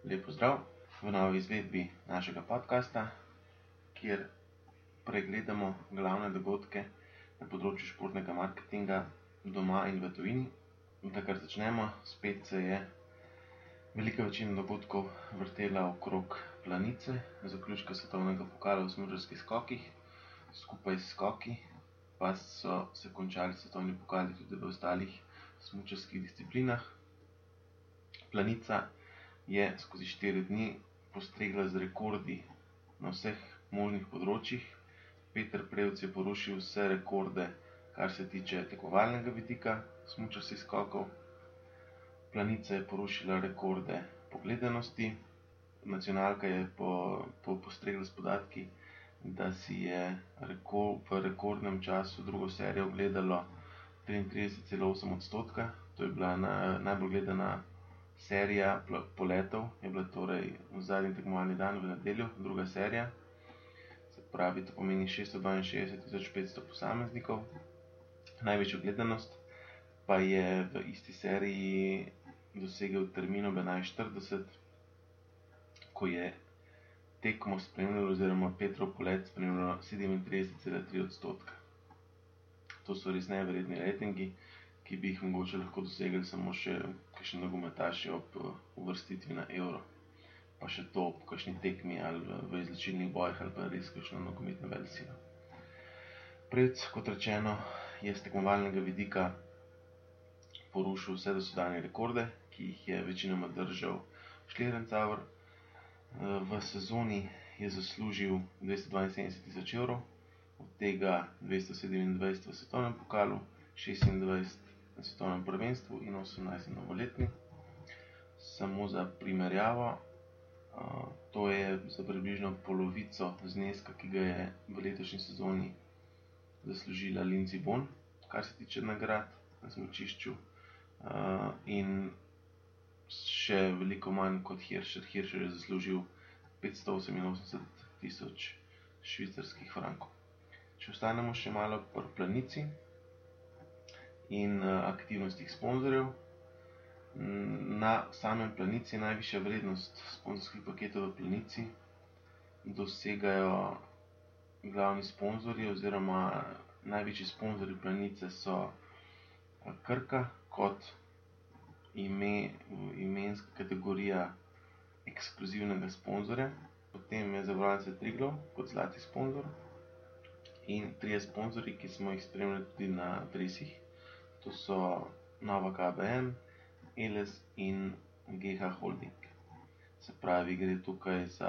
Lep pozdrav v novi izvedbi našega podcasta, kjer pregledamo glavne dogodke na področju športnega marketinga doma in v tujini. Da kar začnemo, spet se je velika večina dogodkov vrtela okrog Planice, zaključka svetovnega pokala v smučarskih skokih. Skupaj s skoki pa so se končali svetovni pokali tudi v ostalih smučarskih disciplinah. Planica je skozi 4 dni postregla z rekordi na vseh možnih področjih. Peter Prevc je porušil vse rekorde, kar se tiče tekmovalnega vidika smučarskih skokov. Planica je porušila rekorde po gledanosti. Nacionalka je postregla s podatki, da si je v rekordnem času drugo serijo ogledalo 33,8%. To je bila najbolj gledana serija poletov, je bila torej v zadnji tekmovalni dan v nedeljo, druga serija. Se pravi, to pomeni 662.500 posameznikov. Največjo gledanost pa je v isti seriji dosegel Termin ob 11:40, ko je tekmo spremljalo oziroma Petrov polet spremljalo 37,3%. To so res neverjetni ratingi, ki bi jih mogoče lahko dosegli samo še kakšni nogometaši ob uvrstitvi na Euro. Pa še to ob kakšni tekmi ali v izločilnih bojih ali pa res kakšno nogometno velesilo. Prevc, kot rečeno, je s tekmovalnega vidika porušil vse dosedanje rekorde, ki jih je večinoma držal Schlierenzauer. V sezoni je zaslužil 272.000 evrov, od tega 227 v svetovnem pokalu, 26 na svetovnem prvenstvu in 18 na novoletni. Samo za primerjavo, to je za približno polovico zneska, ki ga je v letošnji sezoni zaslužila Lindsey Vonn, kar se tiče nagrad na smučišču, in še veliko manj kot Hirscher. Hirscher je zaslužil 588.000 švicarskih frankov. Če ostanemo še malo pri Planici in aktivnostih sponzorjev. Na samem Planici je najvišja vrednost sponzorskih paketov v Planici. Dosegajo glavni sponzorji oziroma največji sponzorji Planice so Krka kot imenska kategorija ekskluzivnega sponzorja. Potem je Zavarovalnica Triglav kot zlati sponzor in 3 sponzorji, ki smo jih spremljali tudi na dresih. To so Nova KBM, Eles in GH Holding. Se pravi, gre tukaj za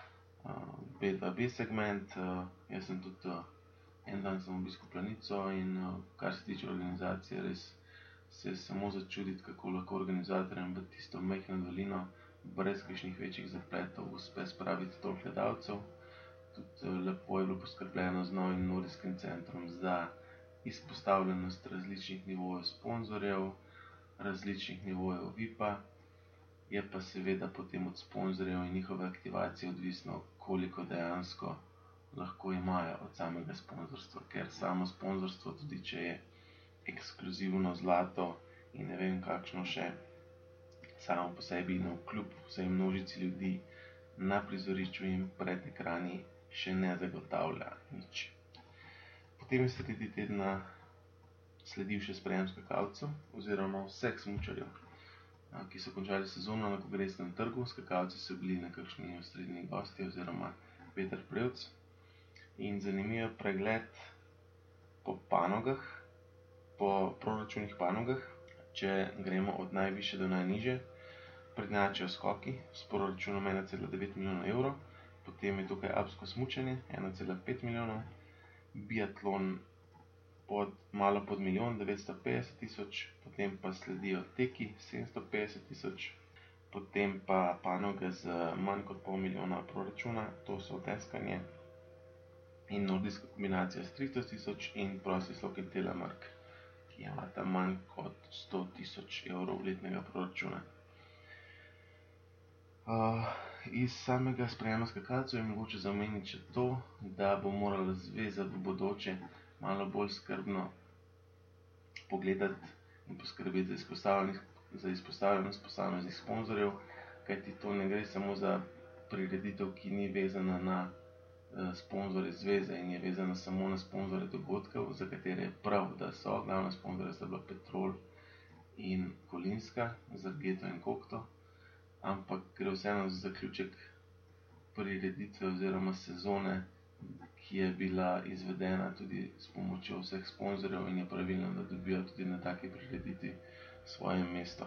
B2B segment. Jaz sem tudi en dan sem obiskal Planico in kar se tiče organizacije, res se samo začuditi, kako lahko organizatorjem v tisto majhno dolino brez kakšnih večjih zapletov uspe spraviti toliko gledalcev. Tudi lepo je bilo poskrbljeno z novim nordijskim centrom za izpostavljenost različnih nivojev sponzorjev, različnih nivojev VIP-a. Je pa seveda potem od sponzorjev in njihove aktivacije odvisno, koliko dejansko lahko imajo od samega sponzorstva, ker samo sponzorstvo, tudi če je ekskluzivno zlato in ne vem kakšno še, samo po sebi in vkljub vsej množici ljudi na prizorišču in pred ekrani še ne zagotavlja nič. Potem je sredi tedna sledil še sprejem skakalcev oziroma vseh smučarjev, ki so končali sezono na Kongresnem trgu. Skakalci so bili nekakšni osrednji gostje oziroma Peter Prevc. In zanimiv pregled po panogah, po proračunih panogah. Če gremo od najvišje do najnižje, prednjačijo skoki s proračunom 1,9 milijona evrov, potem je tukaj alpsko smučanje 1,5 milijonov, biatlon malo pod milijon, 950.000, potem pa sledijo teki 750.000, potem pa panoge z manj kot pol milijona proračuna, to so deskanje in nordijska kombinacija s 300.000 in prosti slog in telemark, ki imata manj kot 100.000 evrov letnega proračuna. Iz samega sprejema skakalcev je mogoče za omeniti še to, da bo morala zveza v bodoče malo bolj skrbno pogledati in poskrbeti za izpostavljenost posameznih sponzorjev, kajti to ne gre samo za prireditev, ki ni vezana na sponzorje zveze in je vezana samo na sponzorje dogodkov, za katere je prav, da so. Glavna sponzorja sta bila Petrol in Kolinska, Zargeto in Kokto, ampak gre vseeno za zaključek prireditve oziroma sezone, ki je bila izvedena tudi s pomočjo vseh sponzorjev in je pravilno, da dobijo tudi na taki prireditvi svoje mesto.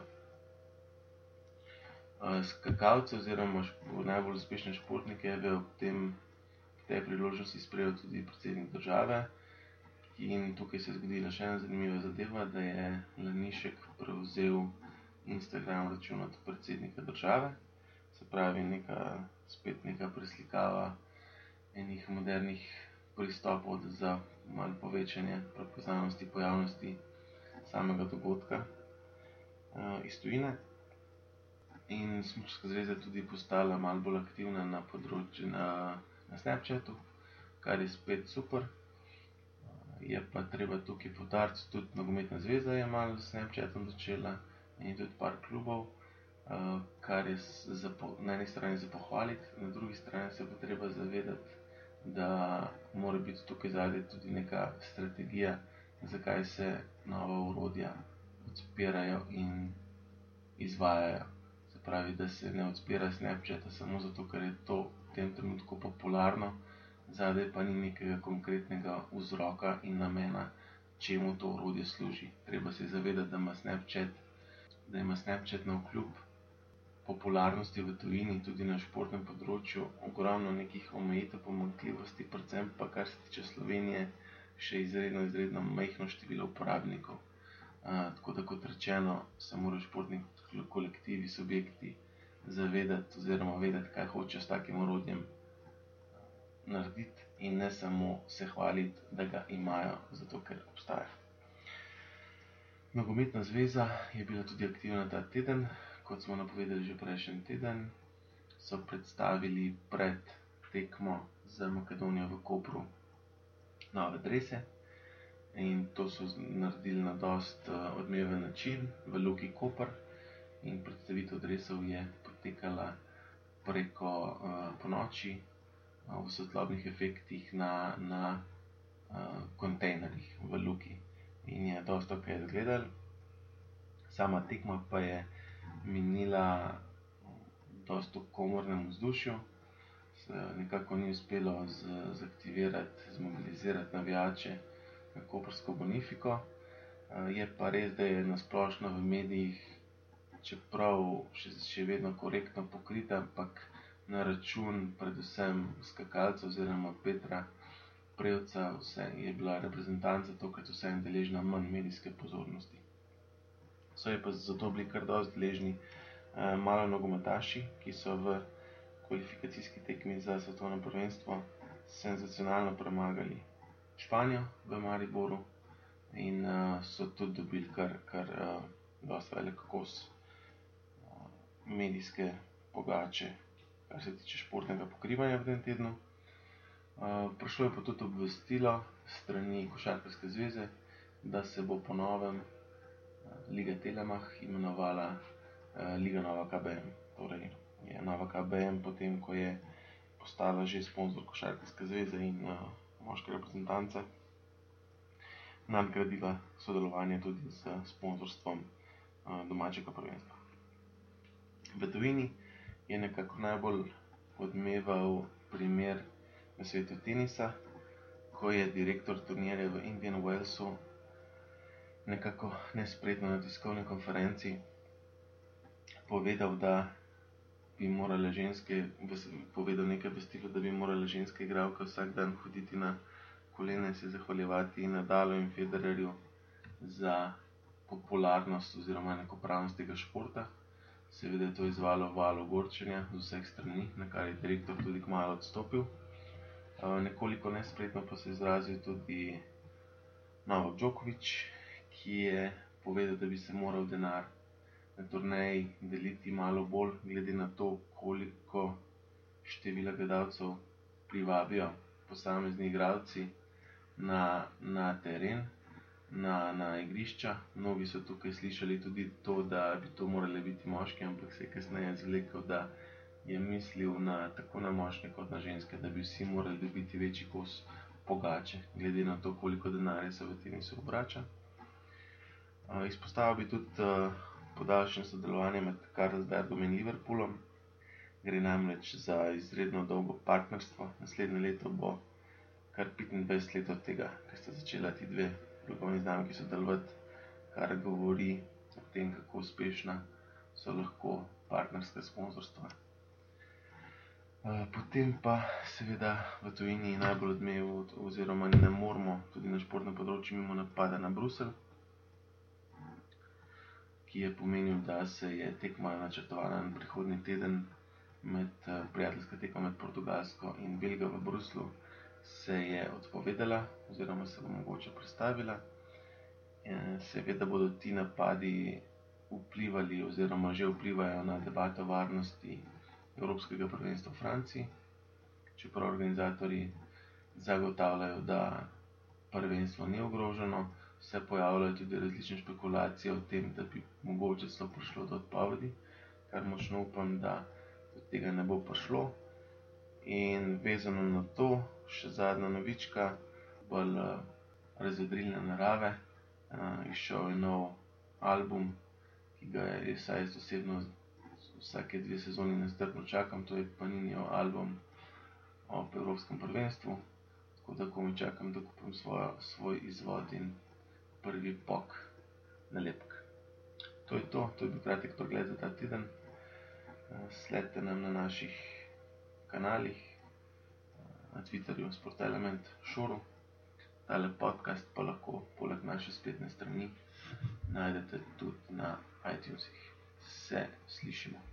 Skakalce oziroma najbolj uspešne športnike je ob tej priložnosti sprejel tudi predsednik države. In tukaj se je zgodila še ena zanimiva zadeva, da je Lanišek prevzel Instagram račun od predsednika države. Se pravi, spet neka preslikava enih modernih pristopov za malo povečanje prepoznavnosti, pojavnosti samega dogodka iz tujine. In Smučarska zveza tudi postala malo bolj aktivna na področju na Snapchatu, kar je spet super. Je pa treba tukaj poudariti, tudi Nogometna zveza je malo s Snapchatom začela in tudi par klubov, kar je na eni strani za pohvaliti, na drugi strani se pa treba zavedati, da mora biti tukaj zadaj tudi neka strategija, zakaj se nova orodja odpirajo in izvajajo. Se pravi, da se ne odpira Snapchata samo zato, ker je to v tem trenutku popularno, zadaj pa ni nekega konkretnega vzroka in namena, čemu to orodje služi. Treba se zavedati, da ima Snapchat navkljub popularnosti v tujini, tudi na športnem področju, ogromno nekih omejitev, pomanjkljivosti, predvsem pa kar se tiče Slovenije, še izredno majhno število uporabnikov. Tako da, kot rečeno, se morajo športni kolektivi, subjekti zavedati oziroma vedeti, kaj hočejo s takim orodjem narediti in ne samo se hvaliti, da ga imajo, zato ker obstaja. Nogometna zveza je bila tudi aktivna ta teden. Kot smo napovedali že prejšnji teden, so predstavili pred tekmo z Makedonijo v Kopru nove drese in to so naredili na dosta odmeven način v Luki Koper in predstavitev dresov je potekala preko ponoči v svetlobnih efektih na kontejnerjih v Luki in je dosta kaj izgledalo. Sama tekma pa je minila dosta v komornem vzdušju, se nekako ni uspelo zaktivirati, zmobilizirati navijače na koprsko Bonifiko. Je pa res, da je na splošno v medijih, čeprav še vedno korektno pokrita, ampak na račun predvsem skakalcev oziroma Petra Prevca je bila reprezentanca tokrat vseeno deležna manj medijske pozornosti. So je pa zato bili kar dosti deležni malo nogometaši, ki so v kvalifikacijski tekmi za svetovno prvenstvo senzacionalno premagali Španijo v Mariboru in so tudi dobili kar dosti velik kos medijske pogače, kar se tiče športnega pokrivanja v tem tednu. Prišlo je pa tudi obvestilo strani Košarkarske zveze, da se bo po novem Liga Telemach imenovala Liga Nova KBM. Torej je Nova KBM potem, ko je postala že sponzor Košarkarske zveze in moške reprezentance, nadgradila sodelovanje tudi s sponzorstvom domačega prvenstva. V tujini je nekako najbolj odmeval primer na svetu tenisa, ko je direktor turnirja v Indian Wellsu nekako nespretno na tiskovni konferenci povedal, da bi morale povedal nekaj vestilo, da bi morale ženske igralke vsak dan hoditi na kolena in se zahvaljevati Nadalu in Federerju za popularnost oziroma enakopravnost tega športa. Seveda je to izzvalo val ogorčenja z vseh strani, na kar je direktor tudi kmalu odstopil. Nekoliko nespretno pa se je izrazil tudi Novak Djokovic, ki je povedal, da bi se moral denar na turneji deliti malo bolj, glede na to, koliko števila gledalcev privabijo posamezni igralci na teren. na igrišča. Mnogi so tukaj slišali tudi to, da bi to morali biti moški, ampak se je kasneje izvlekel, da je mislil tako na moške kot na ženske, da bi vsi morali dobiti večji kos pogače, glede na to, koliko denarja se v tenisu obrača. Izpostavil bi tudi podaljšanje sodelovanja med Carlsbergom in Liverpoolom. Gre namreč za izredno dolgo partnerstvo. Naslednje leto bo kar 25 let od tega, ker sta začela ti dve blagovni znamki sodelovati, kar govori o tem, kako uspešna so lahko partnerska sponzorstva. Potem pa seveda v tujini najbolj odmeval oziroma ne moremo tudi na športnem področju mimo napada na Bruselj, ki je pomenil, da se je tekma načrtovana na prihodnji teden prijateljska tekma med Portugalsko in Belgijo v Bruslu se je odpovedala oziroma se bo mogoče prestavila. Seveda bodo ti napadi vplivali oziroma že vplivajo na debato o varnosti Evropskega prvenstva v Franciji, čeprav organizatorji zagotavljajo, da prvenstvo ni ogroženo, se pojavljajo tudi različne špekulacije o tem, da bi mogoče celo prišlo do odpovedi, kar močno upam, da do tega ne bo prišlo. In vezano na to, še zadnja novička, bolj razvedrilne narave. Izšel je nov album, ki ga je saj jaz osebno vsake 2 sezoni nestrpno čakam, to je Paninijev album ob Evropskem prvenstvu, tako da komaj čakam, da kupim svoj izvod in prvi pok nalepk. To je bil kratek pregled za ta teden. Sledite nam na naših kanalih, na Twitterju Sportelement Šoru. Tale podcast pa lahko poleg naše spletne strani najdete tudi na iTunesih. Se slišimo.